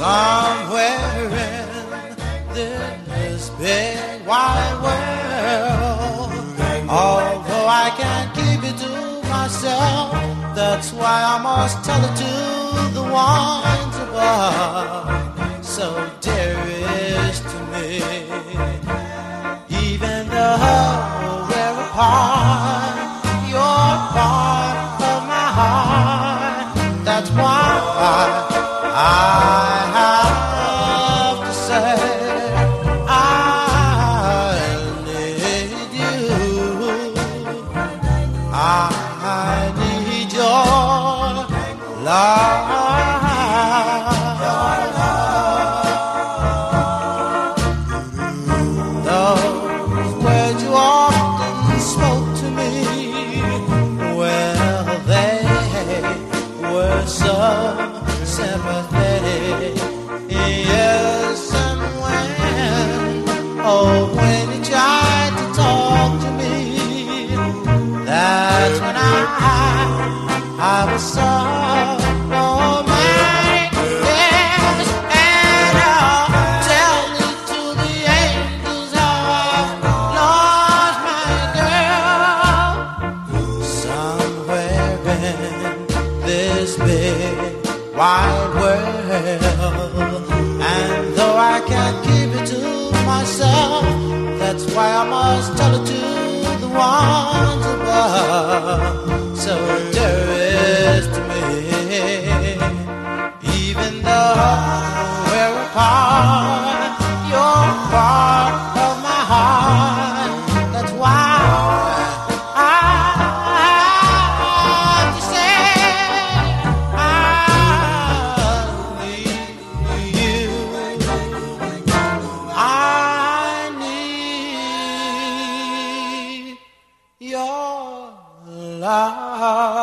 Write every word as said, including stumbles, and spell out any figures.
Somewhere in this big wide world, although I can't keep it to myself, that's why I must tell it to the ones above, so dearest to me. Even though we're apart, you're part of my heart. That's why I, I have to say I need you. I need your love. Those words you often spoke to me, well, they were so sympathetic. Yes, and when, oh, when you tried to talk to me, that's when I, I was so romantic. Yes, and oh, tell me to the angels how I've lost my girl. Somewhere in this big wide world, and though I can't keep it to myself, that's why I must tell it to the ones above, so dearest to me. Even though we're apart, you're part of my heart. That's why I have to say I need you. I need your love.